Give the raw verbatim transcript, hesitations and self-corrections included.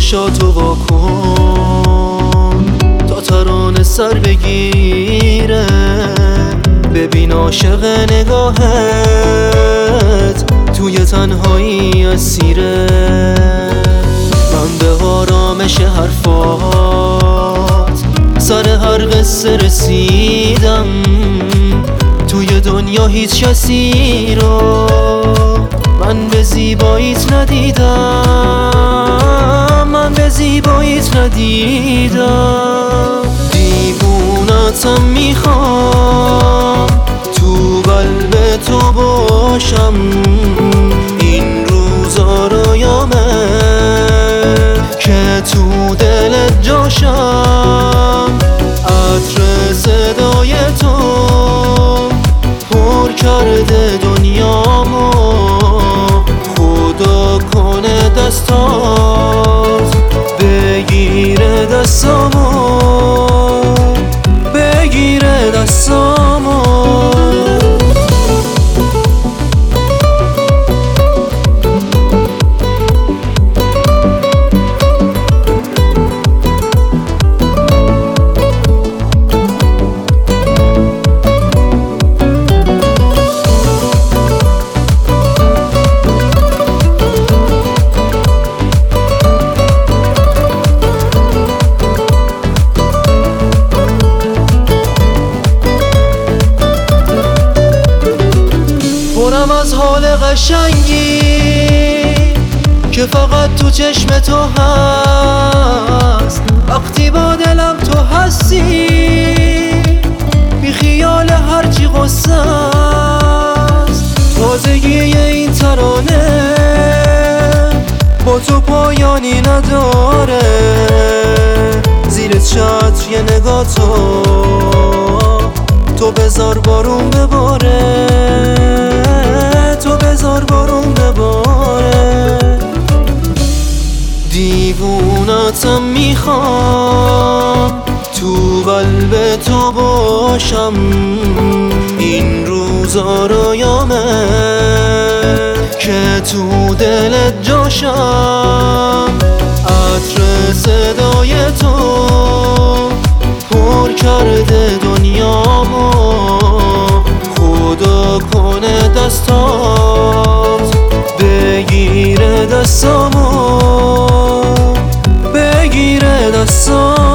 چشاتو واکن تا ترانه سر بگیره، ببین عاشق نگاهت توی تنهایی اسیره. من به آرامش حرفات سر هر قصه رسیدم، توی دنیا هیچ کسی رو من به زیباییت ندیدم، من به زیباییت ندیدم. دیوونتم میخوام تو قلب تو باشم، این روزا رو یامه که تو دلت جاشم. عطر صدای تو پر کرده دنیامو، خدا کنه دستات بگیره دستامو، بگیره دستامو. پرم از حال قشنگی که فقط تو چشم تو هست، وقتی با دلم تو هستی بی خیال هرچی غصه است. تازگی این ترانه با تو پایانی نداره، زیر چتر یه نگاه تو تو بذار بارون بباره، تو بذار بارون بباره. دیوونتم میخوام تو قلب تو باشم، این روزا رو یامه که تو دلت جاشم. عطر صدای تو پر کرده دنیامو، خدا کنه دستات بگیره دستامو، بگیره دستامو.